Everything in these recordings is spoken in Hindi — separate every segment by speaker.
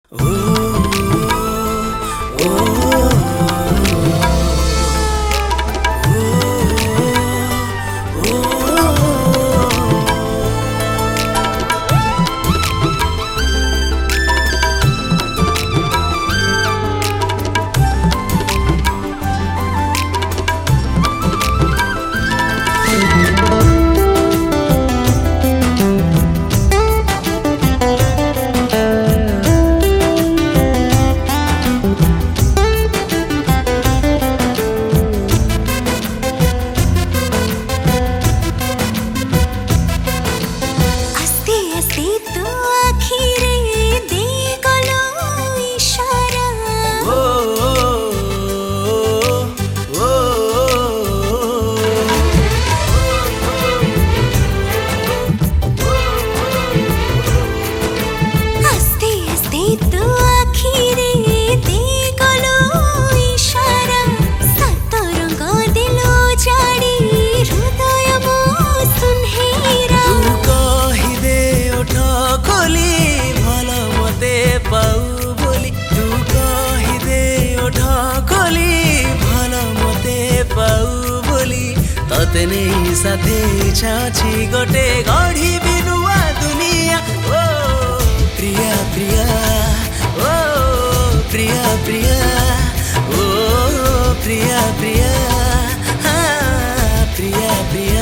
Speaker 1: तते नहीं साथे छाछी गोटे गढ़ी बिनुआ दुनिया। ओ प्रिया प्रिया, ओ प्रिया प्रिया, ओ प्रिया प्रिया, हाँ प्रिया प्रिया।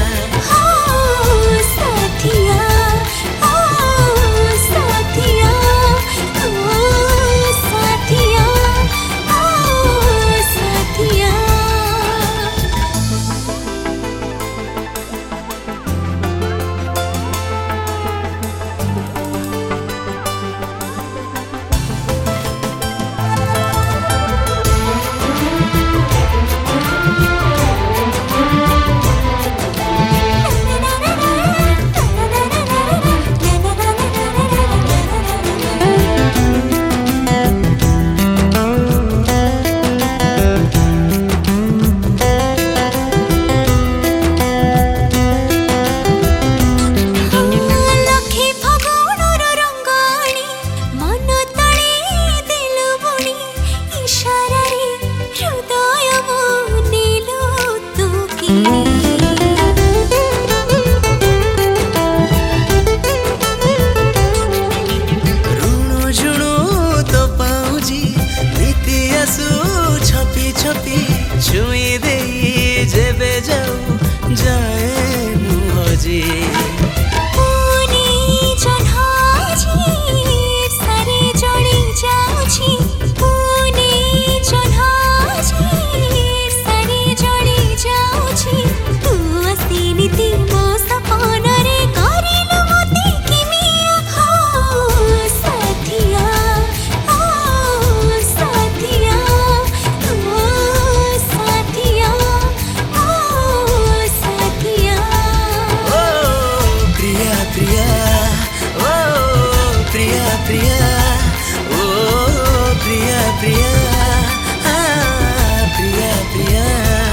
Speaker 1: छुई दे जेबे जाऊ जाए मुहजी
Speaker 2: पुनी जन्हाजी सारे जोड़ी जाऊची। पुनी जन्हाजी सारे जोड़ी जाऊची। तू आसी नीति मो सपन रे करिलु मते किमिया। हो साथिया, ओ साथिया,
Speaker 1: प्रिया, ओ प्रिया प्रिया, हाँ प्रिया प्रिया।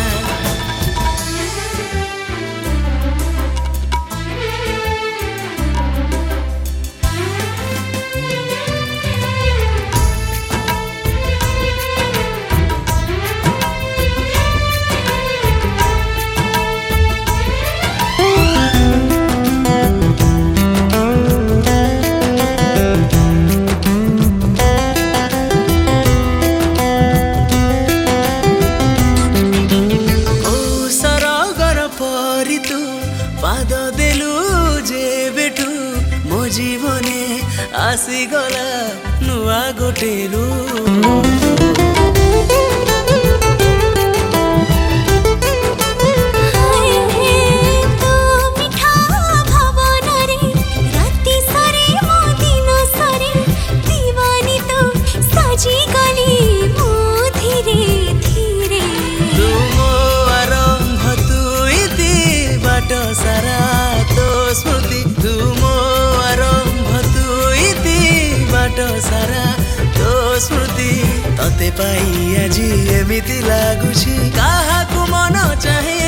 Speaker 1: पाद देलु जे बेटू मो जीवने आसी गला नुआ गोटेलु। सारा तो स्मृति तुमो आरंभ तु इति बाट सारा तो स्मृति तते पाई आज एमिति लागुछि काहाकु मन चाहे